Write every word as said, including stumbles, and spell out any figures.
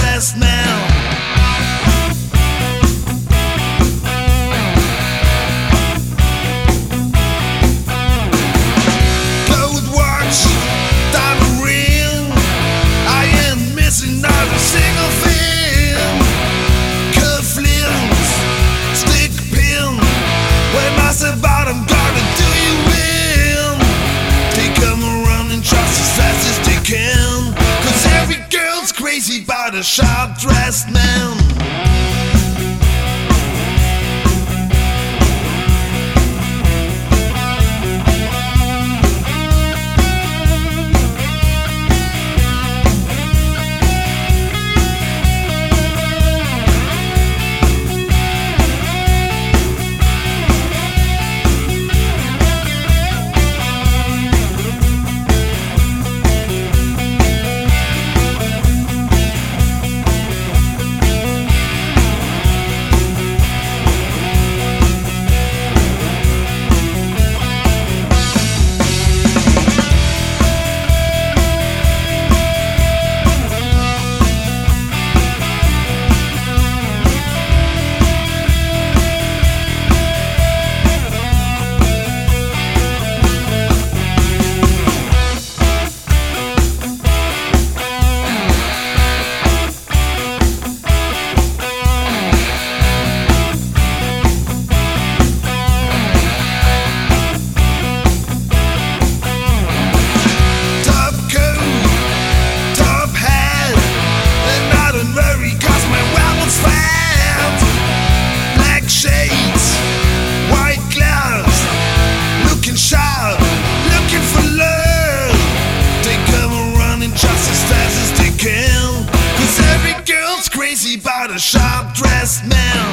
dressed man. Gold watch, diamond ring, I ain't missing not a single thing. Cufflinks, stick pin, when I say about I'm gonna do you in. They come around and trust as fast as they can, 'cause every girl's crazy about a sharp-dressed man. Crazy about a sharp-dressed man.